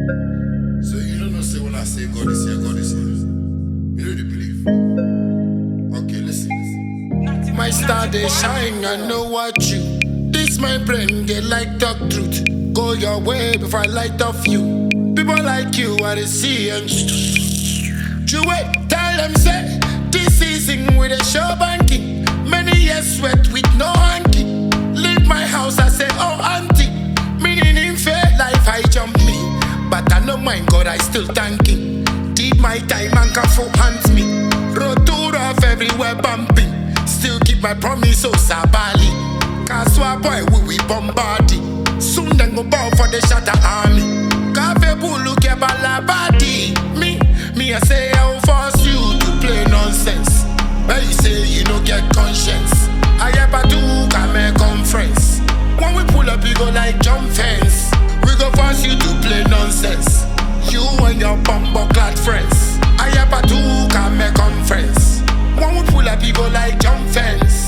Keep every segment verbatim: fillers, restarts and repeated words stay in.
So you don't know say when I say God is here, God is here. You know the belief. Okay, listen. My star they shine, I know what you. This my brain, they like talk truth. Go your way before I light off you. People like you, I they see and you wait, tell them say this season with a show banking. Many years sweat with no hanky. Leave my house, I say, oh auntie. Meaning in fair life, I jump me. But I know my God, I still thanking. Did my time and can for hands me. Road too rough everywhere bumping. Still keep my promise, so sabali. Kaswa boy, we we bombardi. Soon then go bow for the shatter army. Cafe bulu ke balabadi. Me, me I say I will force you to play nonsense. But you say you don't get conscience. I ever do come a conference. When we pull up, you go like jump fence. We go force you to play nonsense. You and your bumper clad friends. I ever do come a conference. When we pull up, you go like jump fence.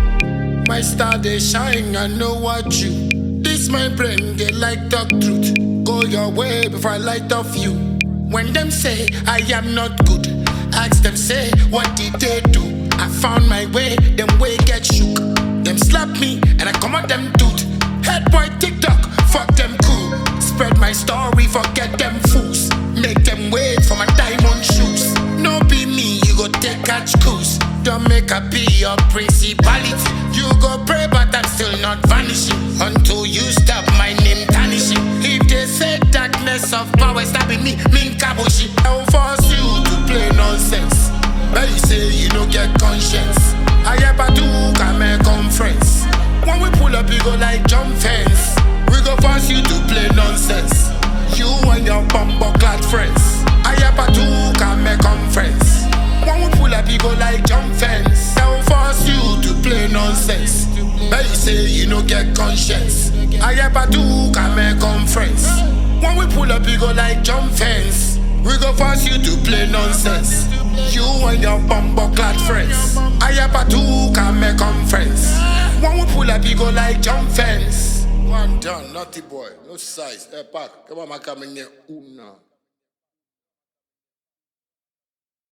My star they shine, I know what you. This my brain, they like talk truth. Go your way before I light off you. When them say I am not good, ask them say what did they do? I found my way, them way get shook. Them slap me and I come out them tooth. Head boy TikTok, fuck them cool. Spread my story, forget them fools. Make them wait for my diamond shoes. No be me, you go take catch coos. Don't make a be your principality. You go pray but I'm still not vanishing until you stop my name tarnishing. If they say darkness of power stabbing me, min kabushi. I will force you to play nonsense. But you say you don't get conscience. I ever do come a conference. When we pull up, you go like jump fence. We go force you to play nonsense. You and your bumper clad friends. I ever do come a conference. When we pull up, you go like jump fence. I will force you to play nonsense. But you say you don't get conscience. I ever do come a conference. When we pull up, you go like jump fence. We go force you to play nonsense. You and your bumper clad friends. I ever do come a conference. When we pull up, you go like jump fence. One done, naughty boy, no size. Hey, pack, come on, my coming here. Una.